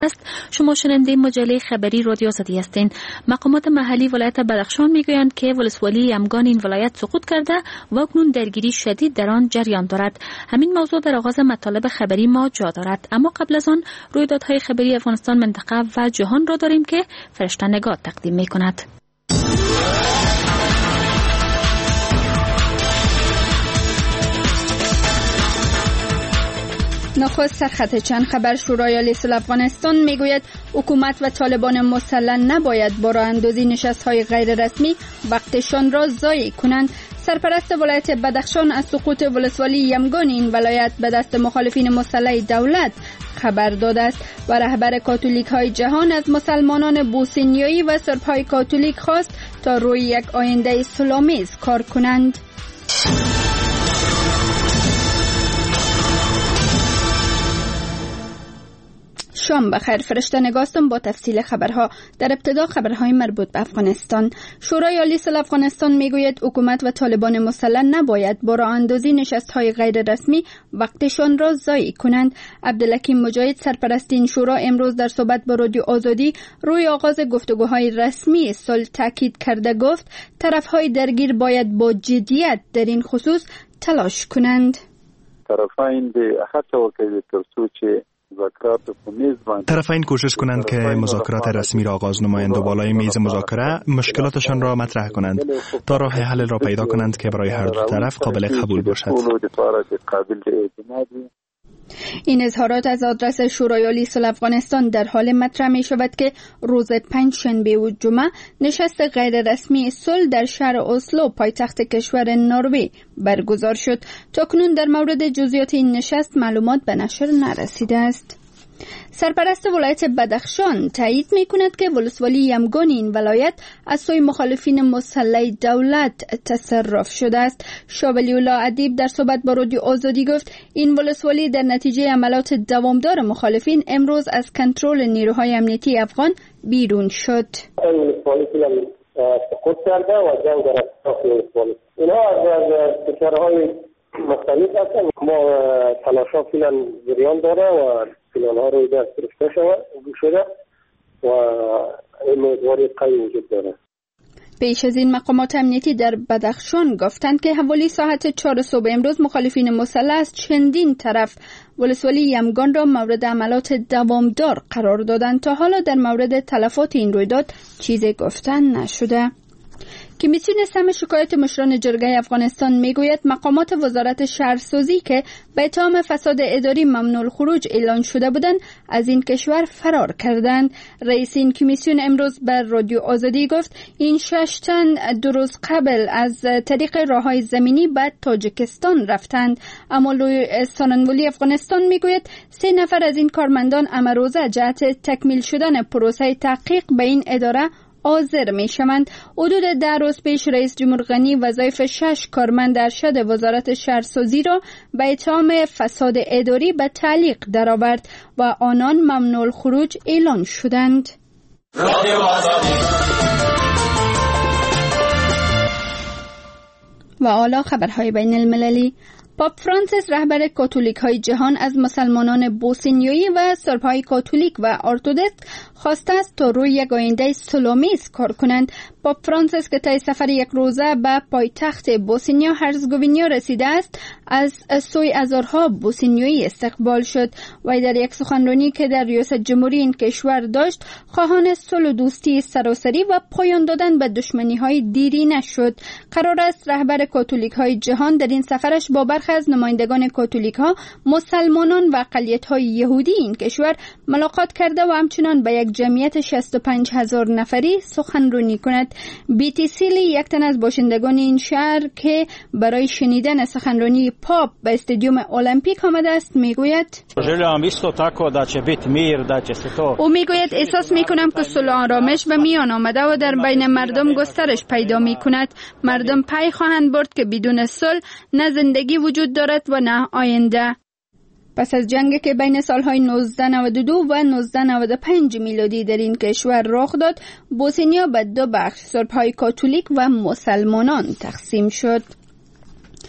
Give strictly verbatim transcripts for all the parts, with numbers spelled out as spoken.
است. شما شنونده مجله خبری رادیو آزادی هستین. مقامات محلی ولایت بدخشان میگویند که ولسوالی یمگان این ولایت سقوط کرده و اکنون درگیری شدید در آن جریان دارد. همین موضوع در آغاز مطالب خبری ما جا دارد، اما قبل از آن رویدادهای خبری افغانستان، منطقه و جهان را داریم که فرشته نگاه تقدیم میکند. نخست سرخط چند خبر. شورای عالی صلح افغانستان میگوید حکومت و طالبان مسلح نباید با راه اندازی نشست‌های غیر رسمی وقتشان را ضایع کنند. سرپرست ولایت بدخشان از سقوط ولسوالی یمگان این ولایت به دست مخالفین مسلح دولت خبر داده است و رهبر کاتولیک های جهان از مسلمانان بوسنیایی و سرب‌های کاتولیک خواست تا روی یک آینده صلح‌آمیز کار کنند. شام بخیر. فرشته نگاستم با تفصیل خبرها. در ابتدا خبرهای مربوط به افغانستان. شورای عالی صلح افغانستان میگوید حکومت و طالبان مسلح نباید با راه اندازی نشست‌های غیر رسمی وقتشان را ضایع کنند. عبدالحکیم مجاهد سرپرست این شورا امروز در صحبت با رادیو آزادی روی آغاز گفتگوهای رسمی صلح تاکید کرده گفت طرف‌های درگیر باید با جدیت در این خصوص تلاش کنند. طرفین به حتی وکیل ترسوچه طرفین کوشش کنند که مذاکرات رسمی را آغاز نمایند و بالای میز مذاکره مشکلاتشان را مطرح کنند تا راه حل را پیدا کنند که برای هر دو طرف قابل قبول باشد. این اظهارات از آدرس شورای عالی صلح افغانستان در حال مطرح می شود که روز پنجشنبه و جمعه نشست غیر رسمی صلح در شهر اسلو پایتخت کشور نروژ برگزار شد. تاکنون در مورد جزئیات این نشست معلومات به نشر نرسیده است. سرپرست ولایت بدخشان تایید می کند که ولسوالی یمگان این ولایت از سوی مخالفین مسلح دولت تصرف شده است. شاه ولی‌الله ادیب در صحبت با رادیو آزادی گفت این ولسوالی در نتیجه عملیات دوامدار مخالفین امروز از کنترل نیروهای امنیتی افغان بیرون شد. سقوط کرده و جنگ در اطراف ولسوالی اینها از کشورهای مختلف هستند. ما تلاش‌ها فعلا جریان داره و پلان ها روی دست گرفته شده و امیدواری قوی وجود داره. پیش از این مقامات امنیتی در بدخشان گفتند که حوالی ساعت چهار صبح امروز مخالفین مسلح از چندین طرف ولسوالی یمگان را مورد عملیات دوامدار قرار دادند. تا حالا در مورد تلفات این رویداد چیزی گفتن نشده. کمیسیون سم شکایت مشران جرگه افغانستان میگوید مقامات وزارت شهرسازی که به اتهام فساد اداری ممنوع الخروج اعلان شده بودند از این کشور فرار کردند. رئیس این کمیسیون امروز بر رادیو آزادی گفت این شش تن دو روز قبل از طریق راههای زمینی به تاجیکستان رفتند، اما ساننولی افغانستان میگوید سه نفر از این کارمندان امروزه جهت تکمیل شدن پروسه تحقیق به این اداره حاضر می شوند. حدود ده روز پیش رئیس جمهور غنی وظایف شش کارمند ارشد وزارت شهرسازی را به اتهام فساد اداری به تعلیق درآورد و آنان ممنوع الخروج اعلان شدند. و حالا خبرهای بین المللی. پاپ فرانسیس رهبر کاتولیک های جهان از مسلمانان بوسنیایی و سرب‌های کاتولیک و ارتدوکس خواسته است تا روی یک آینده صلح‌آمیز کار کنند. پاپ فرانسیس که طی سفر یک روزه به پایتخت بوسنیا هرزگوینیا رسیده است از سوی هزارها بوسنیایی استقبال شد و در یک سخنرانی که در ریاست جمهوری این کشور داشت خواهان صلح و دوستی سراسری و پایان دادن به دشمنی‌های دیرینه شد. قرار است رهبر کاتولیک های جهان در این سفرش با برخی از نمایندگان کاتولیک ها، مسلمانان و اقلیت های یهودی این کشور ملاقات کرده و همچنان به یک جمعیت شصت و پنج هزار نفری سخنرانی کند. بیتی سیلی یک تن از باشندگان این شهر که برای شنیدن سخنرانی پاپ به استادیوم المپیک آمده است میگوید او میگوید احساس میکنم که صلح آرامش به میان آمده و در بین مردم گسترش پیدا میکند. مردم پی خواهند برد که بدون صلح نه زندگی وجود دارد و نه آینده. پس از جنگی که بین سالهای نوزده نود و دو و نوزده نود و پنج میلادی در این کشور رخ داد، بوسنیا به دو بخش سرب‌های کاتولیک و مسلمانان تقسیم شد.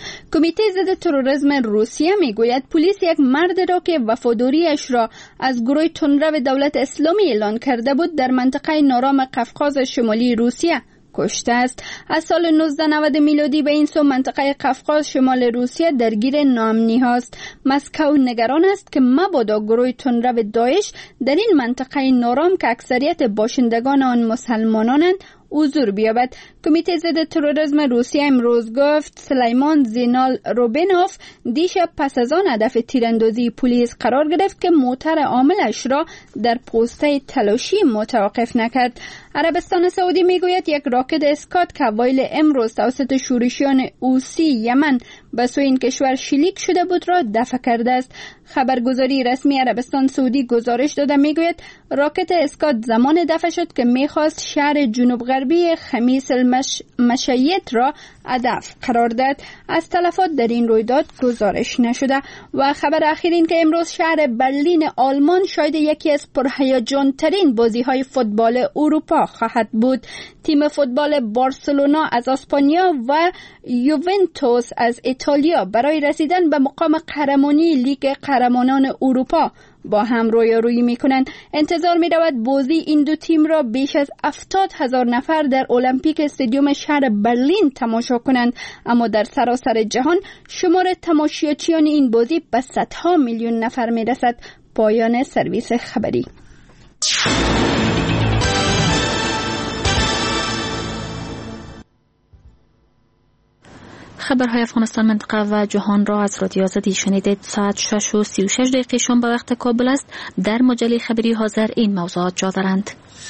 کمیته ضد تروریسم روسیه میگوید پلیس یک مرد را که وفاداریش را از گروه تندرو دولت اسلامی اعلان کرده بود در منطقه نارام قفقاز شمالی روسیه کشته است. از سال نوزده نود میلادی به این سو منطقه قفقاز شمال روسیه درگیر ناامنی هاست. مسکو نگران است که مبادا گروه تندرو داعش در این منطقه نارام که اکثریت باشندگان آن مسلمانانند حضور بیابد. کمیته ضد تروریسم روسیه امروز گفت سلیمان زینال روبینوف دیشب پس از آن هدف تیراندازی پلیس قرار گرفت که موتر عاملش را در پوسته تلاشی متوقف نکرد. عربستان سعودی میگوید یک راکت اسکات که اوایل امروز توسط شورشیان حوثی یمن به سوی این کشور شلیک شده بود را دفع کرده است. خبرگزاری رسمی عربستان سعودی گزارش داده میگوید راکت اسکات زمان دفع شد که میخواست شهر جنوب غربی خمیس المشیط را هدف قرار داد. از تلفات در این رویداد گزارش نشده. و خبر اخیر این که امروز شهر برلین آلمان شاید یکی از پرهیجان ترین بازی های فوتبال اروپا خواهد بود. تیم فوتبال بارسلونا از اسپانیا و یوونتوس از ایتالیا برای رسیدن به مقام قهرمانی لیگ قهرمانان اروپا با هم رویارویی میکنند. انتظار میرود بازی این دو تیم را بیش از هفتاد هزار نفر در المپیک استادیوم شهر برلین تماشا کنند، اما در سراسر جهان شمار تماشاچیان این بازی به صدها میلیون نفر میرسد. پایان سرویس خبری. خبرهای افغانستان منطقه و جهان را از رادیو آزادی شنیدید. ساعت شش و سی و شش دقیقه شام به وقت کابل است. در مجله خبری حاضر این موضوعات جا دارند.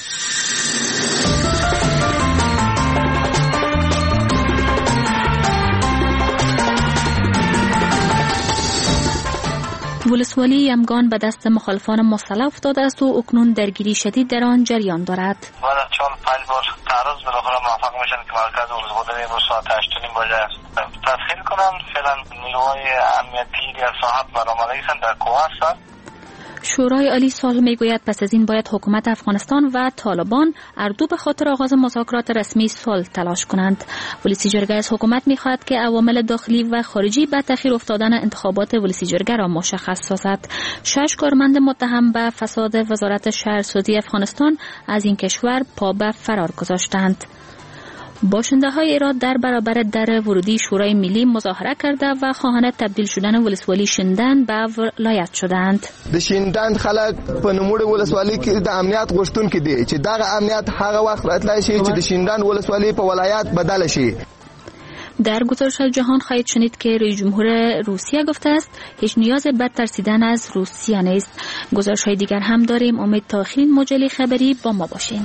ولسوالی یمگان به دست مخالفان مسلح افتاده است و اکنون درگیری شدید در آن جریان دارد. بعد از چهار پنج بار تعرض بالاخره موفق میشن که مرکز ولسوالی امروز ساعت هشت و نیم بجه تسخیر کنند. فعلا نیروهای امنیتی در ساحت برآمده هستند، در کوه هستند. شورای عالی صلح میگوید پس از این باید حکومت افغانستان و طالبان هر دو به خاطر آغاز مذاکرات رسمی صلح تلاش کنند. ولسی جرگه از حکومت میخواهد که عوامل داخلی و خارجی به تأخیر افتادن انتخابات ولسی جرگه را مشخص سازد. شش کارمند متهم به فساد وزارت شهرسازی افغانستان از این کشور پا به فرار گذاشتند. باشنده های ایران در برابر در ورودی شورای ملی مظاهره کرده و خواهان تبدیل شدن ولسوالی شیندن به ولایت شدند. د شیندن خلک په نوموړي ولسوالۍ کې د امنیت غوښتونکي دي چې دغه امنیت هغه وخت راتلای شي چې د شیندن ولسوالۍ په ولایت بدل شي. در گزارش جهان خواهید شنید که رئیس جمهور روسیه گفته است هیچ نیاز به ترسیدن از روسیه نیست. گزارش های دیگر هم داریم. امید تا آخرین مجله خبری با ما باشین.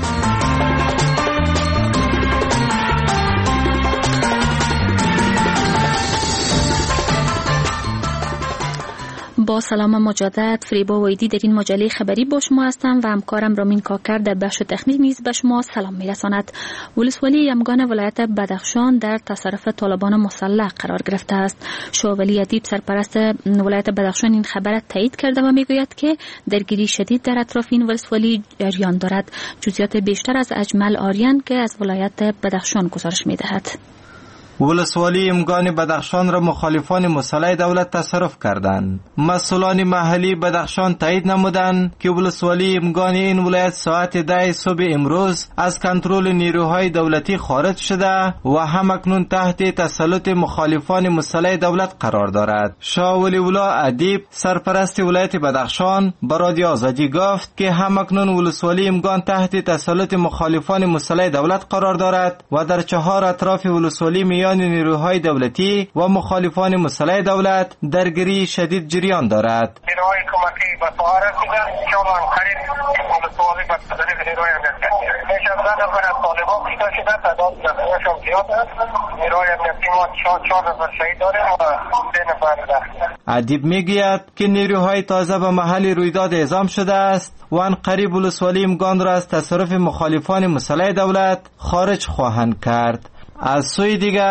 با سلام مجدد، فریبا ویدی در این مجله خبری با شما هستم و همکارم رامین کاکر در بخش تکنیک نیز به شما سلام میرساند. ولسوالی یمگان ولایت بدخشان در تصرف طالبان مسلح قرار گرفته است. شاه ولی ادیب سرپرست ولایت بدخشان این خبر تایید کرده و میگوید که درگیری شدید در اطراف این ولسوالی جریان دارد. جزئیات بیشتر از اجمل آریان که از ولایت بدخشان گزارش میدهد. ولسوالی یمگان بدخشان را مخالفان مسلح دولت تصرف کردند. مسئولان محلی بدخشان تایید نمودند که ولسوالی یمگان این ولایت ساعت ده صبح امروز از کنترل نیروهای دولتی خارج شده و همکنون تحت تسلط مخالفان مسلح دولت قرار دارد. شاه ولی الله ادیب سرپرست ولایت بدخشان به رادیو آزادی گفت که همکنون ولسوالی یمگان تحت تسلط مخالفان مسلح دولت قرار دارد و در چهار اطراف ولسوالی میان نیروهای دولتی و مخالفان مسلح دولت درگیری شدید جریان دارد. نیروهای کمکی به سوار رسیدند که آن قریب ولسوالی به تدریج نیروهای امنیتی بیش از ده نفر از طالبان کشته شده، تعداد زخمی‌هاشان زیاد است. نیروهای امنیتی ما چهار نفر شهید داریم و سه نفر زخمی. ادیب میگوید که نیروهای تازه به محل رویداد اعزام شده است و آن قریب ولسوالی یمگان را از تصرف مخالفان مسلح دولت خارج خواهند کرد. از سوی دیگر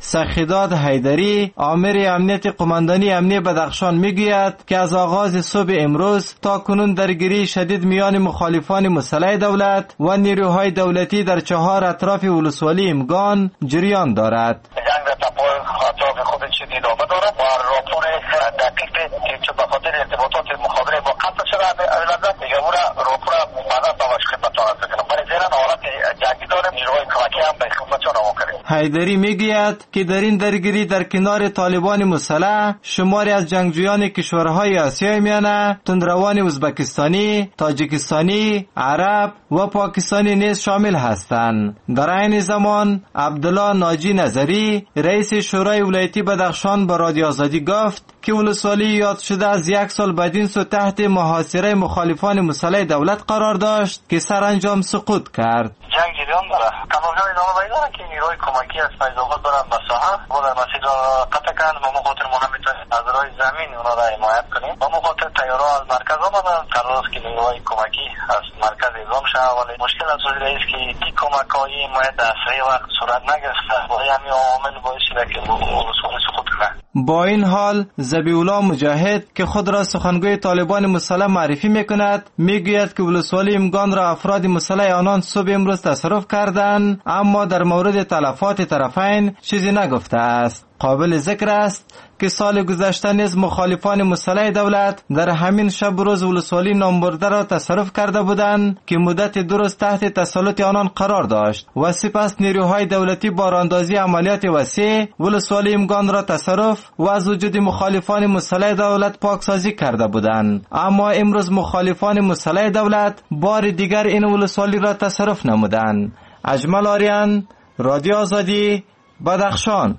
سخیداد حیدری آمر امنیت قماندانی امنیه بدخشان میگوید که از آغاز صبح امروز تا کنون درگیری شدید میان مخالفان مسلح دولت و نیروهای دولتی در چهار اطراف ولسوالی امگان جریان دارد. جنگ تپای اطراف خود شدید آمد دارد و راپور دقیق که به خاطر ارتباطات مخابره با قطع شده البته دیگه اون راپور بعدا تواش خدمتتان عرض کنم. برای زیرا حالت جنگی داره نیروهای کمکی هم به خدمتتان آمد. حیدری میگوید که در این درگیری در کنار طالبان مسلح شماری از جنگجویان کشورهای آسیای میانه، تندروان ازبکستانی، تاجیکستانی، عرب و پاکستانی نیز شامل هستند. در این زمان عبدالله ناجی نظری رئیس شورای ولایتی بدخشان به رادیو آزادی گفت که ولسوالی یاد شده از یک سال بعدین سو تحت محاصره مخالفان مسلح دولت قرار داشت که سرانجام سقوط کرد. جنگ جریان داره. تماشای ادامه پیدا داره که نیروهای کمکی از فیض آباد برن به ساحه و در مسیر را قطع کردن و مخاطر ما نمیتونیم از راه زمین اونا را حمایت کنیم و مخاطر تیارها از مرکز آمدن قرار است که نیروهای کمکی از مرکز اعزام شود ولی مشکل از وجود است که این کمک های حمایت در صحیح وقت صورت نگرفته و همین عامل باعث شده که ولسوالی سقوط کنه. با این حال ذبیحالله مجاهد که خود را سخنگوی طالبان مسلح معرفی میکند میگوید که ولسوالی امگان را افراد مسلح آنان صبح امروز تصرف کردند اما در مورد تلفات طرفین چیزی نگفته است. قابل ذکر است که سال گذشته نیز مخالفان مسلح دولت در همین شب روز ولسوالی نامبرده را تصرف کرده بودند که مدت دو روز تحت تسلط آنان قرار داشت و سپس نیروهای دولتی با راهاندازی عملیات وسیع ولسوالی امگان را تصرف و از وجود مخالفان مسلح دولت پاکسازی کرده بودند. اما امروز مخالفان مسلح دولت بار دیگر این ولسوالی را تصرف نمودند. اجمل آریان، رادیو آزادی، بدخشان.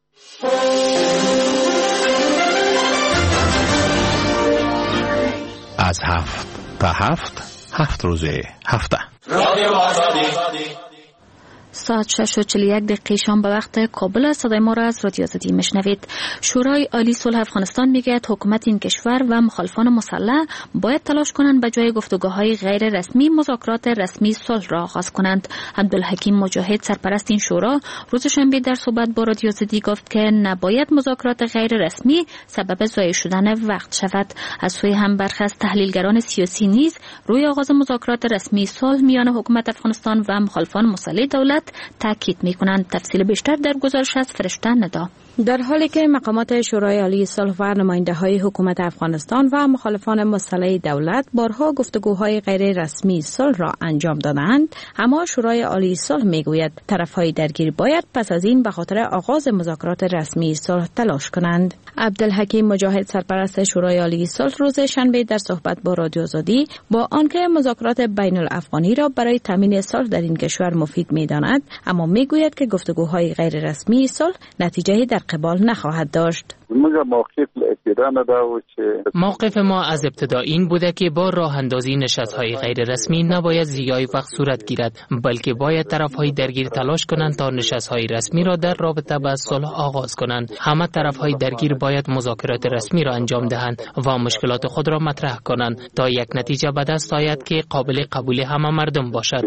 از هفت تا هفت هفت روزه هفته رادیو آزادی. ساعت شش و چهل و یک دقیقه شام به وقت کابل. صدای ما را از رادیو آزادی میشنوید. شورای عالی صلح افغانستان میگوید حکومت این کشور و مخالفان مسلح باید تلاش کنند به جای گفتگوهای غیر رسمی مذاکرات رسمی صلح را آغاز کنند. عبدالحکیم مجاهد سرپرست این شورا روز شنبه در صحبت با رادیو آزادی گفت که نباید مذاکرات غیر رسمی سبب ضایع شدن وقت شود. از سوی هم برخی از تحلیلگران سیاسی نیز روی آغاز مذاکرات رسمی صلح میان حکومت افغانستان و مخالفان مسلح دولت تاکید می‌کنند. تفصیل بیشتر در گزارش از فرشته ندا. در حالی که مقامات شورای عالی صلح و نماینده‌های حکومت افغانستان و مخالفان مسلح دولت بارها گفتگوهای غیر رسمی صلح را انجام دادند، اما شورای عالی صلح میگوید طرف‌های درگیر باید پس از این به خاطر آغاز مذاکرات رسمی صلح تلاش کنند. عبدالحکیم مجاهد سرپرست شورای عالی صلح روز شنبه در صحبت با رادیو آزادی با آنکه مذاکرات بین الافغانی را برای تامین صلح در این کشور مفید می‌داند، اما میگوید که گفتگوهای غیر رسمی صلح نتیجه در قبال نخواهد داشت. موقف ما از ابتدا این بوده که با راه اندازی نشست‌های غیر رسمی نباید ضیاع وقت صورت گیرد، بلکه باید طرف‌های درگیر تلاش کنند تا نشست‌های رسمی را در رابطه با صلح آغاز کنند. همه طرف‌های درگیر باید مذاکرات رسمی را انجام دهند و مشکلات خود را مطرح کنند تا یک نتیجه به دست آید که قابل قبول همه مردم باشد.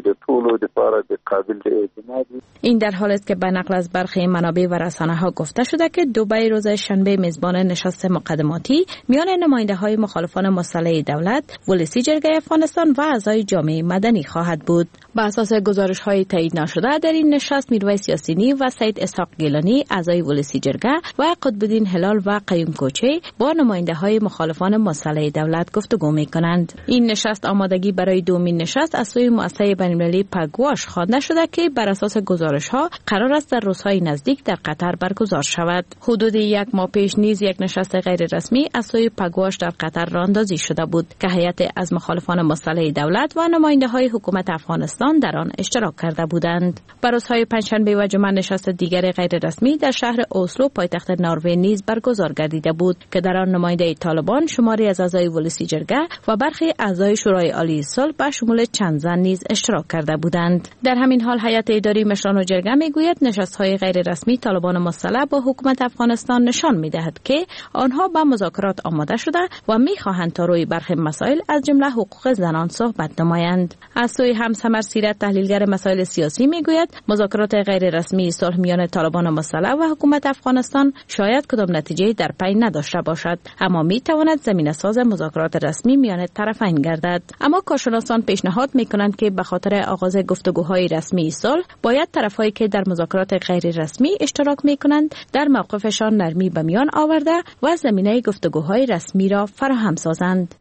این در حالی است که به نقل از برخی منابع و رسانه‌ها گفته شده که دبی روز شنبه میزبان نشست مقدماتی میان نماینده‌های مخالفان مسلح دولت، ولسی جرگه افغانستان و اعضای جامعه مدنی خواهد بود. بر اساس گزارش‌های تایید نشده در این نشست میرویس یاسینی و سید اسحاق گیلانی اعضای ولسی جرگه و قطب‌الدین هلال و قیوم کوچی با نماینده‌های مخالفان مسلح دولت گفتگو می‌کنند. این نشست آمادگی برای دومین نشست از سوی مؤسسه بین‌المللی پگواش خوانده شده که بر اساس گزارش‌ها قرار است در روزهای نزدیک در قطر برگزار شود. حدود یک ماه پیش نیز یک نشست غیر رسمی از سوی پگواش در قطر راهاندازی شده بود که هیئت از مخالفان مسلح دولت و نماینده‌های حکومت افغانستان در آن اشتراک کرده بودند. بر روزهای پنجشنبه و جمعه نشست دیگر غیر رسمی در شهر اسلو پایتخت نروژ نیز برگزار گردیده بود که در آن نماینده طالبان، شماری از اعضای ولسی جرگه و برخی اعضای شورای عالی صلح به شمول چند زن نیز اشتراک کرده بودند. در همین حال هیئت اداری مشران و جرگه میگوید نشست‌های غیر رسمی طالبان مسلح با حکومت افغانستان نشان می‌دهد که آنها به مذاکرات آماده شده و می‌خواهند تا روی برخی مسائل از جمله حقوق زنان صحبت نمایند. از سوی همسمر بصیرت تحلیلگر مسائل سیاسی میگوید مذاکرات غیر رسمی صلح میان طالبان مسلح و حکومت افغانستان شاید کدام نتیجه در پی نداشته باشد، اما میتواند زمینه ساز مذاکرات رسمی میان طرفین گردد. اما کارشناسان پیشنهاد میکنند که به خاطر آغاز گفتگوهای رسمی صلح باید طرفهایی که در مذاکرات غیر رسمی اشتراک میکنند در موقفشان نرمی به میان آورده و زمینه گفتگوهای رسمی را فراهم سازند.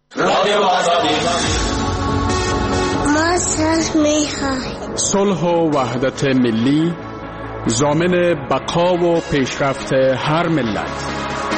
ما صلح میخواهیم. صلح و وحدت ملی ضامن بقا و پیشرفت هر ملت.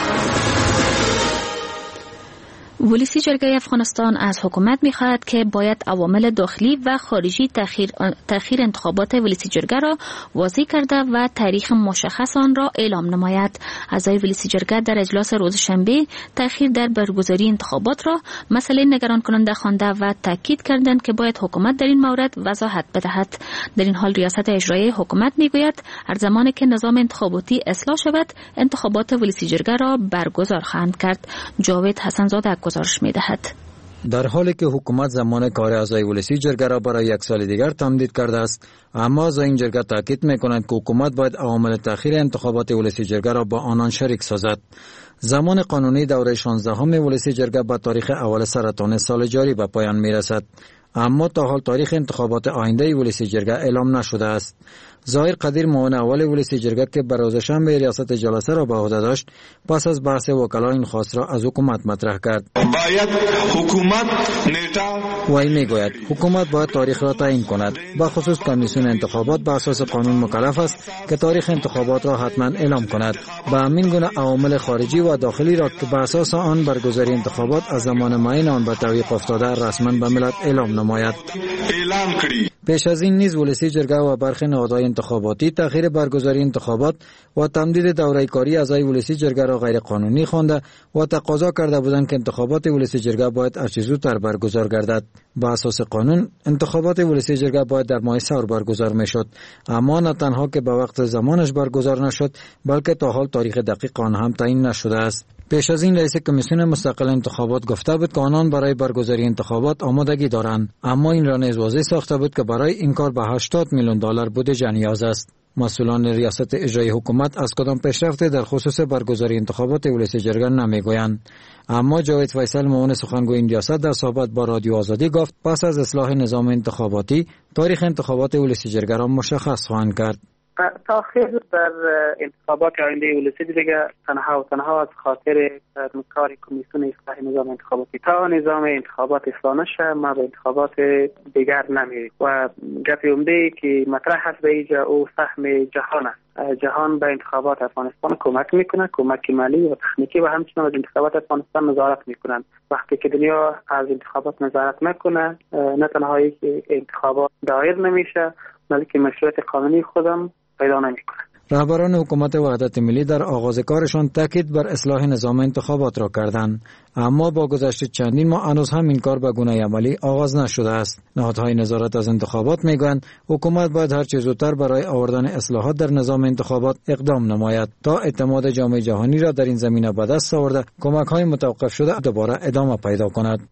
ولسی جرگه افغانستان از حکومت می‌خواهد که باید عوامل داخلی و خارجی تأخیر تأخیر انتخابات ولسی جرگه را واضح کرده و تاریخ مشخص آن را اعلام نماید. اعضای ولسی جرگه در اجلاس روز شنبه تأخیر در برگزاری انتخابات را مسئله نگران کننده خوانده و تاکید کردند که باید حکومت در این مورد وضاحت بدهد. در این حال ریاست اجرایی حکومت میگوید هر زمانی که نظام انتخاباتی اصلاح شود انتخابات ولسی جرگه را برگزار خواهند کرد. جاوید حسن زاده گزارش می‌دهد. در حالی که حکومت زمان کار اعضای ولسی جرگه را برای یک سال دیگر تمدید کرده است، اما اعضای این جرگه تاکید می‌کنند که حکومت باید عوامل تأخیر انتخابات ولسی جرگه را با آنان شریک سازد. زمان قانونی دوره شانزدهم ولسی جرگه به تاریخ اول سرطان سال جاری به پایان می‌رسد، اما تا حال تاریخ انتخابات آینده ولسی جرگه اعلام نشده است. ظاهر قدیر معاون اول ولسی جرگه که بر روز شنبه ریاست جلسه را به عهده داشت، پس از بحث وکلا این خواست را از حکومت مطرح کرد. باید حکومت نیتا وی میگوید حکومت باید تاریخ را تعیین کند. به خصوص کمیسیون انتخابات به اساس قانون مکلف است که تاریخ انتخابات را حتما اعلام کند. به همین گونه عوامل خارجی و داخلی را که به اساس آن برگزاری انتخابات از زمان معین آن به تعویق افتاده رسما به ملت اعلام نماید. اعلام کړي. پیش از این نیز ولسی جرگه و برخی نهادهای انتخاباتی تأخیر برگزاری انتخابات و تمدید دوره کاری اعضای ولسی جرگه را غیر قانونی خوانده و تقاضا کرده بودند که انتخابات ولسی جرگه باید هرچه زودتر برگزار گردد. با اساس قانون انتخابات ولسی جرگه باید در ماه سور برگزار میشد، اما نه تنها که به وقت زمانش برگزار نشد بلکه تا حال تاریخ دقیق آن هم تعیین نشده است. پیش از این رئیس کمیسیون مستقل انتخابات گفته بود که آنان برای برگزاری انتخابات آمادگی دارند، اما این را نیز واضح ساخته بود که برای این کار به هشتاد میلیون دلار بودجه نیاز است. مسئولان ریاست اجرایی حکومت از کدام پیشرفتی در خصوص برگزاری انتخابات ولسی جرگه نمیگویند، اما جاوید فیصل معاون سخنگوی این ریاست در صحبت با رادیو آزادی گفت پس از اصلاح نظام انتخاباتی تاریخ انتخابات ولسی جرگه را مشخص خواهند کرد. تاخیر در انتخابات آینده ولسی جرگه تنها و تنها از خاطر کار کمیسیون اصلاح نظام انتخاباتی. تا نظام انتخابات اصلاح نشه ما به انتخابات دیگر نمیریم و گپ عمده که مطرح هست به اینجا او سهم جهان است. جهان به انتخابات افغانستان کمک میکنه، کمک مالی و تکنیکی و همچنین از انتخابات افغانستان نظارت میکنن. وقتی که دنیا از انتخابات نظارت نکنه نه تنها که انتخابات دایر نمیشه بلکه مشروعیت قانونی خودم پیدا نمیکنه. رهبران حکومت وحدت ملی در آغاز کارشان تاکید بر اصلاح نظام انتخابات را کردند، اما با گذشت چندین ماه هنوز هم این کار به گونه عملی آغاز نشده است. نهادهای نظارت از انتخابات میگویند حکومت باید هر چه زودتر برای آوردن اصلاحات در نظام انتخابات اقدام نماید تا اعتماد جامعه جهانی را در این زمینه به دست آورده کمک‌های متوقف شده دوباره ادامه پیدا کند.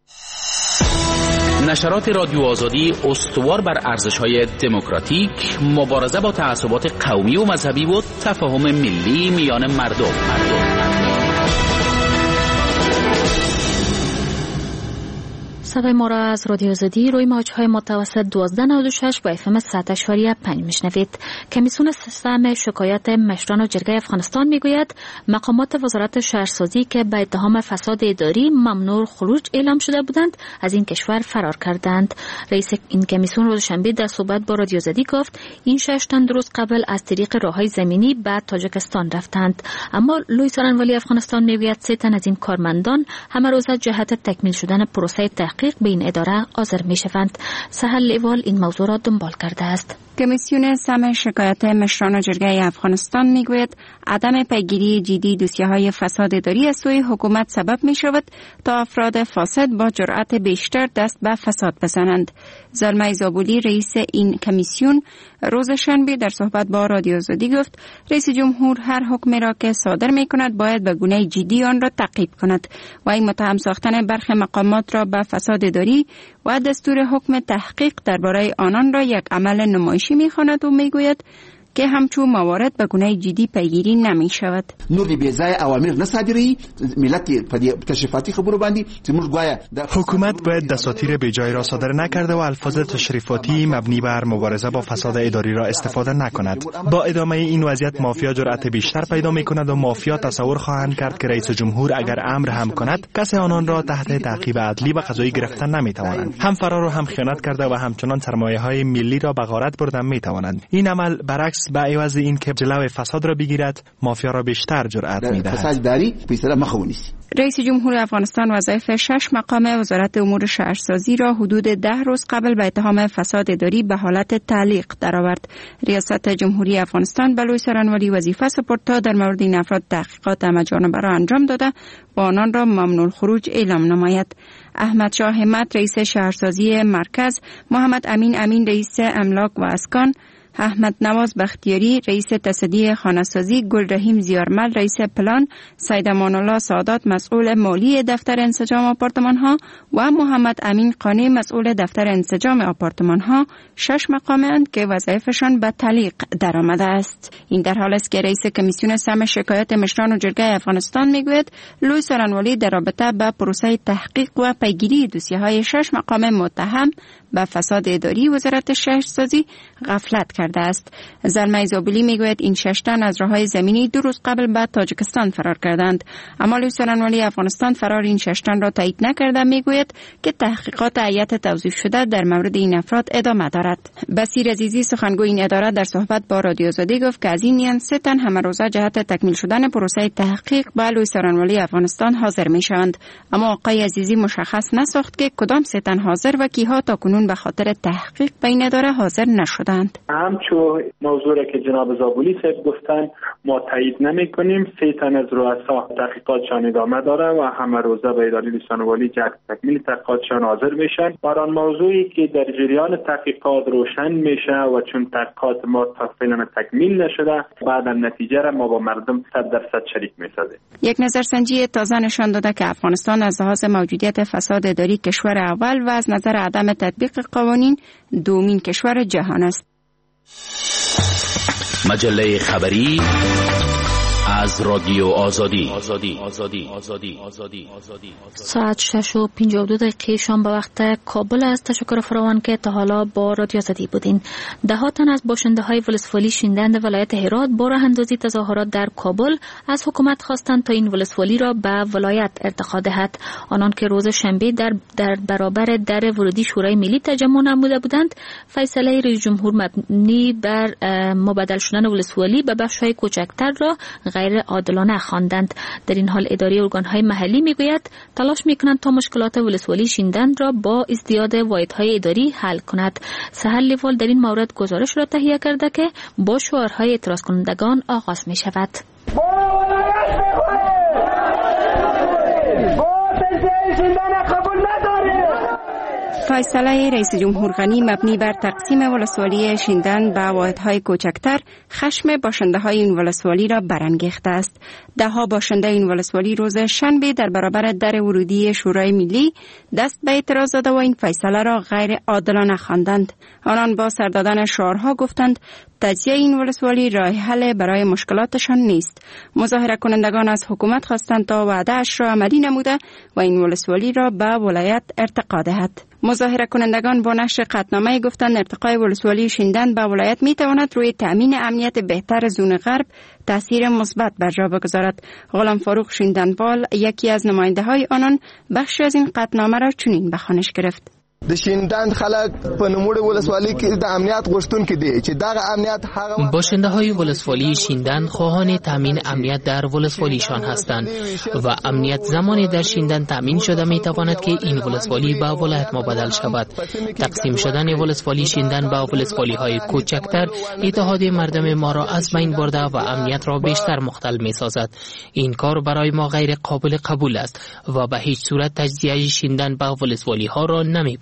نشرات رادیو آزادی استوار بر ارزش‌های دموکراتیک، مبارزه با تعصبات قومی و مذهبی و تفاهم ملی میان مردم. مردم. صدای ما را از رادیو آزادی روی موج‌های متوسط دوازده نود و شش و اف ام صد اشاریه پنج میشنوید. کمیسیون سیستم شکایات مشران و جرگه افغانستان میگوید مقامات وزارت شهرسازی که به اتهام فساد اداری ممنوع خروج اعلام شده بودند از این کشور فرار کردند. رئیس این کمیسیون روز شنبه در صحبت با رادیو آزادی گفت این شش تن روز قبل از طریق راههای زمینی به تاجیکستان رفتند، اما لوی سرانوالی افغانستان میگوید سه تن از این کارمندان همه روز جهت تکمیل شدن پروسه تحقیق به این اداره حاضر می شوند. سهل لیوال این موضوع را دنبال کرده است. کمیسیون سم شکایت مشران جرگه افغانستان میگوید عدم پیگیری جدی دوسیه‌های فساد اداری از سوی حکومت سبب می شود تا افراد فاسد با جرأت بیشتر دست به فساد بزنند. زلمه زابولی رئیس این کمیسیون روز شنبه در صحبت با رادیو آزادی گفت رئیس جمهور هر حکمی را که صادر می کند باید به گونه جدی آن را تعقیب کند و این متهم ساختن برخی مقامات را به فساد اداری و دستور حکم تحقیق درباره آنان را یک عمل نمایشی می خواند و می گوید که همچون موارد به گونه جدی پیگیری نمی شود. نور بی ځای اوامر نه صادروي ملت په تشریفاتي خبرو باندې چې موږ ګوایا حکومت باید دساتیر به جای را صادر نکرده و الفاظ تشریفاتی مبنی بر مبارزه با فساد اداری را استفاده نکند. با ادامه این وضعیت مافیا جرأت بیشتر پیدا می کند و مافیا تصور خواهند کرد که رئیس جمهور اگر امر هم کند کسی آنان را تحت تعقیب عدلی و قضایی گرفتن نمی توانند. هم فرار و هم خیانت کرده و همچنان سرمایه‌های ملی را به غارت بردن می توانند. این عمل برعکس به عوض این که جلوی فساد را بگیرد مافیا را بیشتر جرأت می‌دهد. فسادداری پیسره مخونیسی. رئیس جمهور افغانستان وظایف شش مقام وزارت امور شهرسازی را حدود ده روز قبل به اتهام فساد اداری به حالت تعلیق درآورد. ریاست جمهوری افغانستان به لوی سرانوالی وظیفه سپرد تا در مورد این افراد تحقیقات همه‌جانبه را انجام داده و آنان را ممنوع الخروج اعلام نماید. احمد شاه همت رئیس شهرسازی مرکز، محمد امین امین رئیس املاک و اسکان، احمد نواز بختیاری رئیس تصدیه خانه‌سازی، گل رحیم زیارمل رئیس پلان، سید امان الله سادات مسئول مالی دفتر انسجام آپارتمان ها و محمد امین قانی مسئول دفتر انسجام آپارتمان ها شش مقامند که وظایفشان به تعلیق درآمده است. این در حالی است که رئیس کمیسیون سم شکایت مشران و جرگه افغانستان میگوید لوی سرانوالی در رابطه با پروسه تحقیق و پیگیری دوسیه‌های شش مقام متهم به فساد اداری وزارت شهرسازی غفلت کرده است. زلمه زابولی میگوید این شش تن از راههای زمینی دو روز قبل به تاجیکستان فرار کردند، اما لوی سرانوالی افغانستان فرار این شش تن را تایید نکرده. میگوید که تحقیقات هیئت توظیف شده در مورد این افراد ادامه دارد. بصیر عزیزی سخنگوی این اداره در صحبت با رادیو آزادی گفت که از این میان سه تن همه روزه جهت تکمیل شدن پروسه تحقیق به لوی سرانوالی افغانستان حاضر میشوند، اما آقای عزیزی مشخص نساخت که کدام سه تن حاضر و کیها تا کنون به خاطر تحقیق به این اداره حاضر نشدند. همچون موضوع که جناب زابولی صاحب گفتن ما تایید نمی کنیم. سه تن از رؤسا تحقیقاتشان ادامه داره و همه روزه به اداره لسانوالی جهت تکمیل تحقیقاتشان حاضر میشن. بر آن موضوعی که در جریان تحقیقات روشن میشه و چون تحقیقات ما فعلا تکمیل نشده بعد نتیجه را ما با مردم صد درصد شریک میسازیم. یک نظرسنجی تازه نشان داده که افغانستان از لحاظ موجودیت فساد اداری کشور اول و از نظر عدم تطبیق قوانین دومین کشور جهان است. مجله خبری از رادیو آزادی. آزادی. آزادی. آزادی. آزادی. آزادی. ساعت شش و پنجاه و دو دقیقه شام به وقت کابل است. تشکر فراوان که تا حالا با رادیو آزادی بودین. ده ها تن از باشنده های ولسوالی شیندند ولایت هرات با راه اندازی تظاهرات در کابل از حکومت خواستند تا این ولسوالی را به ولایت ارتقا دهد. آنان که روز شنبه در در برابر در ورودی شورای ملی تجمع نموده بودند، فیصله رئیس جمهور مبنی بر مبادله شدن ولسوالی به بخش‌های کوچکتر را غیر عادلانه خواندند. در این حال اداره ارگان‌های محلی میگوید تلاش میکنند تا مشکلات ولسوالی شیندند را با ازدیاد واحدهای اداری حل کند. سهل لیوال در این مورد گزارش را تهیه کرده که با شعارهای اعتراض کنندگان آغاز می شود. فیصله رئیس جمهور غنی مبنی بر تقسیم ولسوالی شیندن به واحدهای کوچکتر خشم باشنده های این ولسوالی را برانگیخته است. ده ها باشنده این ولسوالی روز شنبه در برابر در ورودی شورای ملی دست به اعتراض زده و این فیصله را غیر عادلانه خواندند. آنان با سر دادن شعارها گفتند تجزیه این ولسوالی راه حل برای مشکلاتشان نیست. مظاهره کنندگان از حکومت خواستند تا وعده اش را عملی نموده و این ولسوالی را به ولایت ارتقا دهد. مظاهره کنندگان با نشر قطعنامه گفتند ارتقای ولسوالی شیندن به ولایت می تواند روی تامین امنیت بهتر زون غرب تاثیر مثبت بر جا بگذارد. غلام فاروق شیندنوال یکی از نماینده های آنان بخشی از این قطعنامه را چنین به خوانش گرفت. د شیندند خلک په نوموړي ولسوالۍ کې د امنیت غوښتونکي دي چې دغه امنیت هغه باشنده های ولسوالی شیندند خواهان تامین امنیت در ولسوالیشان هستند و امنیت زمانی در شیندند تامین شده می تواند که این ولسوالی به ولایت مبادل شود. تقسیم شدن ولسوالی شیندند به ولسوالی های کوچکتر اتحاد مردم ما را از بین برده و امنیت را بیشتر مختل می سازد. این کار برای ما غیر قابل قبول است و به هیچ صورت تجزیه شیندند به ولسوالی ها را نمی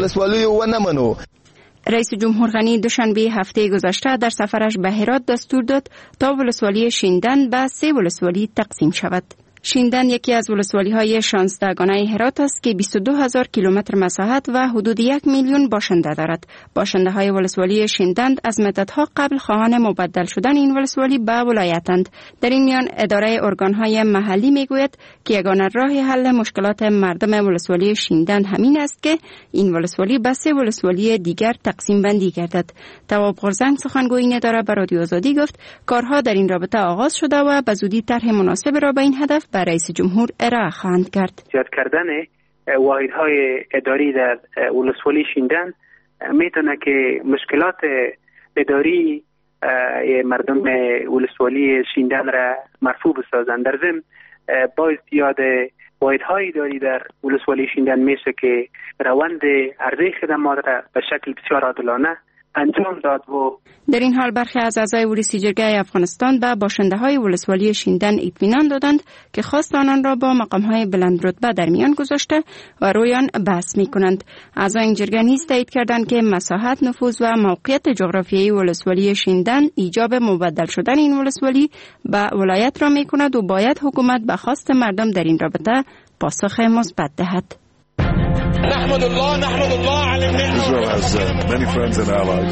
رئیس جمهور غنی دوشنبه هفته گذشته در سفرش به هرات دستور داد تا ولسوالی شیندند به سه ولسوالی تقسیم شود. شیندند یکی از ولسوالی‌های شانزدهگانه هرات است که بیست و دو هزار کیلومتر مساحت و حدود یک میلیون باشنده دارد. باشنده‌های ولسوالی شیندند از مدت‌ها قبل خواهان مبدل شدن این ولسوالی به ولایتند. در این میان اداره ارگان‌های محلی میگوید که یگانه راه حل مشکلات مردم ولسوالی شیندند همین است که این ولسوالی به سه ولسوالی دیگر تقسیم بندی گردد. تواب غرزنگ سخنگوی اداره به رادیو آزادی گفت کارها در این رابطه آغاز شده و به زودی طرح مناسب را به این هدف به رئیس جمهور ارائه خواهند کرد. زیاد کردن واحدهای اداری در ولسوالی شیندند میتونه که مشکلات اداری مردم ولسوالی شیندند را مرفوع بسازند. در ضمن با زیاد واحدهای اداری در ولسوالی شیندند میشه که روند عرضه خدمات را به شکل بسیار عادلانه انجام داد. و در این حال برخی از اعضای ولسی جرگه افغانستان به باشنده های ولسوالی شیندند اطمینان دادند که خواست آنان را با مقام های بلند رتبه در میان گذاشته و روی آن بحث می کنند. اعضای این جرگه نیز تایید کردند که مساحت، نفوذ و موقعیت جغرافیایی ولسوالی شیندند ایجاب مبدل شدن این ولسوالی به ولایت را می کند و باید حکومت به خواست مردم در این رابطه پاسخ مثبت دهد. نحمد الله نحمد الله على النعمة. Israel has uh, many friends and allies.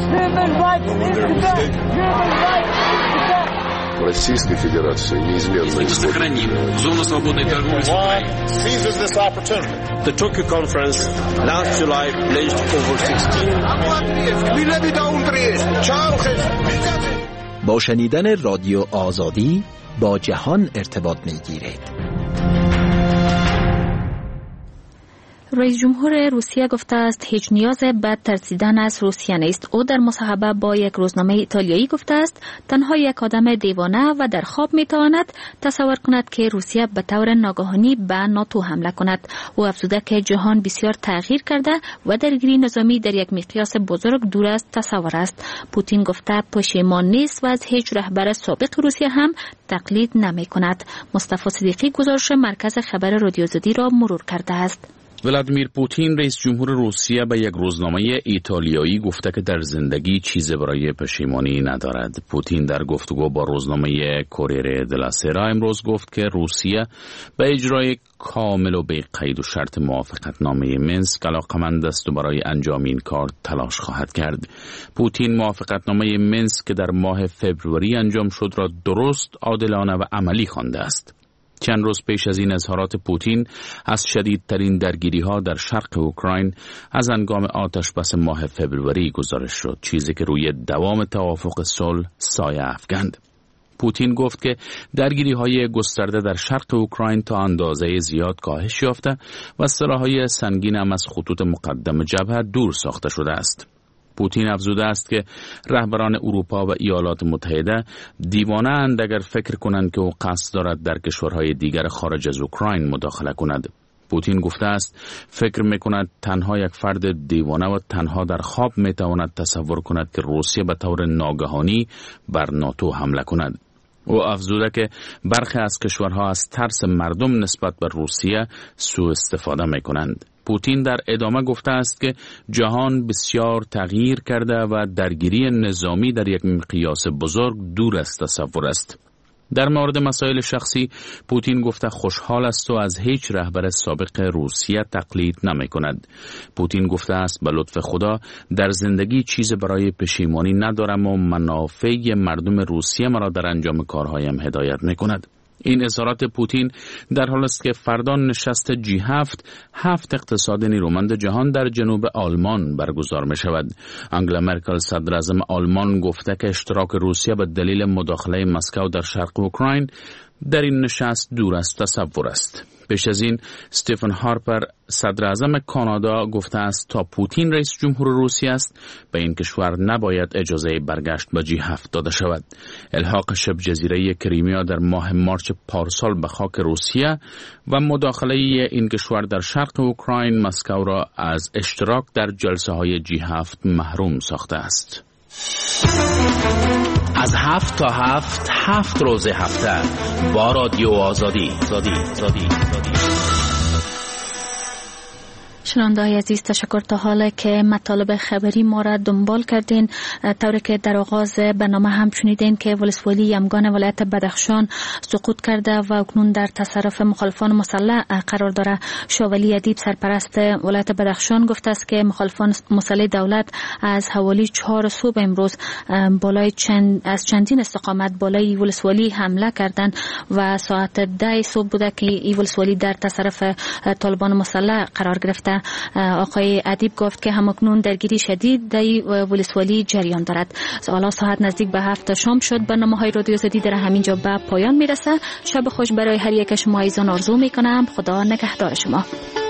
Российской Федерации неизменно сохраним зону свободной торговли с Украиной. Seizes this opportunity. The Tokyo conference last July pledged over sixteen. با شنیدن رادیو آزادی با جهان ارتباط می‌گیرید. رئیس جمهور روسیه گفته است هیچ نیاز به ترسیدن از روسیه نیست. او در مصاحبه با یک روزنامه ایتالیایی گفته است تنها یک آدم دیوانه و در خواب میتواند تصور کند که روسیه به طور ناگهانی به ناتو حمله کند. او افزوده که جهان بسیار تغییر کرده و درگیری نظامی در یک مقیاس بزرگ دور از تصور است. پوتین گفته پشیمان نیست و از هیچ رهبر سابق روسیه هم تقلید نمی کند. مصطفی صدیقی گزارش مرکز خبر رادیو آزادی را مرور کرده است. ولادیمیر پوتین رئیس جمهور روسیه به یک روزنامه ایتالیایی گفته که در زندگی چیزی برای پشیمانی ندارد. پوتین در گفتگو با روزنامه کوریر دلا سرا امروز گفت که روسیه به اجرای کامل و بی قید و شرط موافقتنامه منسک علاقمند است و برای انجام این کار تلاش خواهد کرد. پوتین موافقتنامه منسک که در ماه فوریه انجام شد را درست، عادلانه و عملی خوانده است. چند روز پیش از این اظهارات پوتین از شدیدترین درگیری‌ها در شرق اوکراین از هنگام آتش بس ماه فوریه گزارش شد، چیزی که روی دوام توافق صلح سایه افکند. پوتین گفت که درگیری‌های گسترده در شرق اوکراین تا اندازه زیاد کاهش یافته و سلاح‌های سنگین هم از خطوط مقدم جبهه دور ساخته شده است. پوتین افزوده است که رهبران اروپا و ایالات متحده دیوانه اند اگر فکر کنند که او قصد دارد در کشورهای دیگر خارج از اوکراین مداخله کند. پوتین گفته است فکر میکند تنها یک فرد دیوانه و تنها در خواب میتواند تصور کند که روسیه به طور ناگهانی بر ناتو حمله کند. او افزوده که برخی از کشورها از ترس مردم نسبت به روسیه سوء استفاده میکنند. پوتین در ادامه گفته است که جهان بسیار تغییر کرده و درگیری نظامی در یک مقیاس بزرگ دور از تصور است. در مورد مسائل شخصی پوتین گفته خوشحال است و از هیچ رهبر سابق روسیه تقلید نمی کند. پوتین گفته است به لطف خدا در زندگی چیز برای پشیمانی ندارم و منافع مردم روسیه مرا در انجام کارهایم هدایت می کند. این اظهارات پوتین در حالی است که فردا نشست جی هفت هفت اقتصاد نیرومند جهان در جنوب آلمان برگزار می شود. آنگلا مرکل صدر اعظم آلمان گفته که اشتراک روسیه به دلیل مداخله مسکو در شرق اوکراین در این نشست دور از تصور است. پیش از این استیفن هارپر صدر اعظم کانادا گفته است تا پوتین رئیس جمهور روسیه است به این کشور نباید اجازه برگشت به جی هفت داده شود. الحاق شبه جزیره کریمیا در ماه مارچ پارسال به خاک روسیه و مداخله این کشور در شرق اوکراین مسکو را از اشتراک در جلسه های جی هفت محروم ساخته است. از هفت تا هفت هفت روز هفته با رادیو آزادی زادی زادی زادی. شنونده‌های عزیز، تشکر تا حالا که مطالب خبری ما را دنبال کردین. طوری که در آغاز برنامه هم شنیدین که ولسوالی یمگان ولایت بدخشان سقوط کرده و اکنون در تصرف مخالفان مسلح قرار داره. شاولی ادیب سرپرست ولایت بدخشان گفته است که مخالفان مسلح دولت از حوالی چهار صبح امروز بالای چند از چندین استقامت بالای ولسوالی حمله کردند و ساعت ده صبح بوده که این ولسوالی در تصرف طالبان مسلح قرار گرفته. آقای ادیب گفت که همکنون درگیری شدید در ولسوالی جریان دارد. حالا ساعت نزدیک به هفت شام شد. برنامه‌های رادیو زدی در همینجا به پایان میرسه. شب خوش برای هر یک شما عزیزان آرزو میکنم. خدا نگهدار شما.